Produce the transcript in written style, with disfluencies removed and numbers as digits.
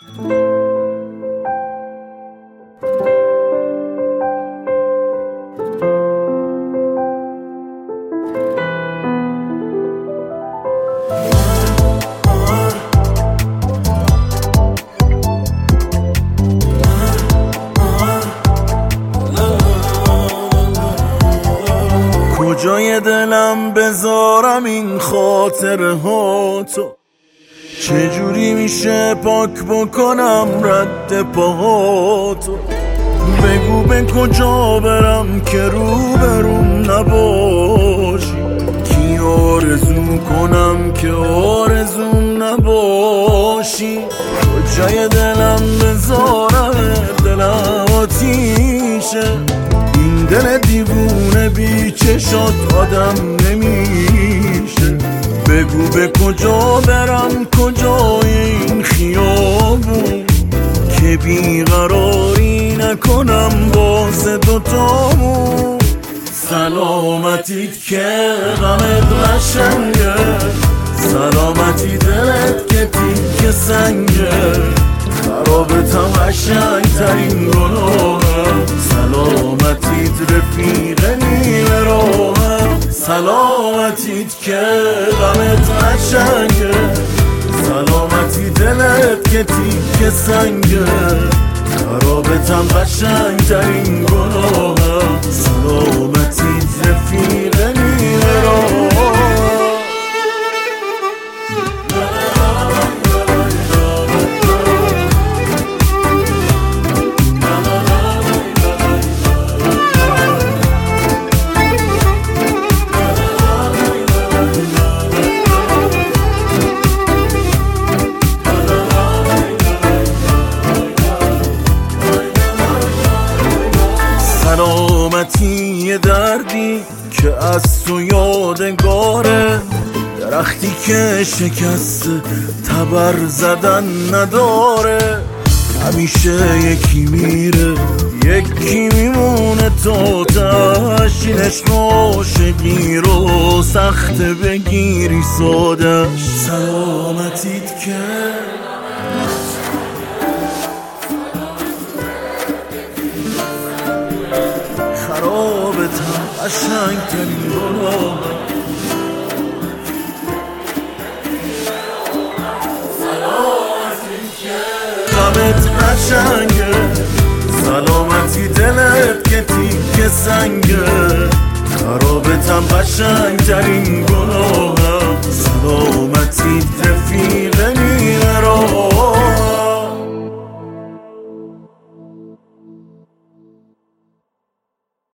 کجای دلم بذارم این خاطره ها تو؟ چجوری میشه پاک بکنم رد پاهاتو؟ بگو به کجا برم که روبروم نباشی؟ کی آرزو کنم که آرزوم نباشی؟ کجای دلم بذارم دلم آتیشه، این دل دیوونه بی چشات آدم نمیشه. بگو به کجا برم کجای این خیابون که بیقراری نکنم واسه دوتامون. سلامتیت که غمت قشنگه، سلامتی دلت که تیک سنگه، خرابتم قشنگ ترین گناهه. سلامتیت رفیق نیمه راهه، سلامتیت که غمت قشنگه، سلامتی دلت که تیک سنگه، خرابتم قشنگ ترین گناهه. سلامتیت رفیق نیمه راهه. سلامتی یه دردی که از تو یادگاره، درختی که شکست تبر زدن نداره. همیشه یکی میره یکی میمونه تا تاش، این عشق عاشقی رو سخت بگیری سادش. سلامتیت که خرابتم قشنگ ترین گناه. غمت قشنگه، سلامتی دلت که تیک سنگه، خرابتم قشنگ ترین گناه. سلامتی رفیق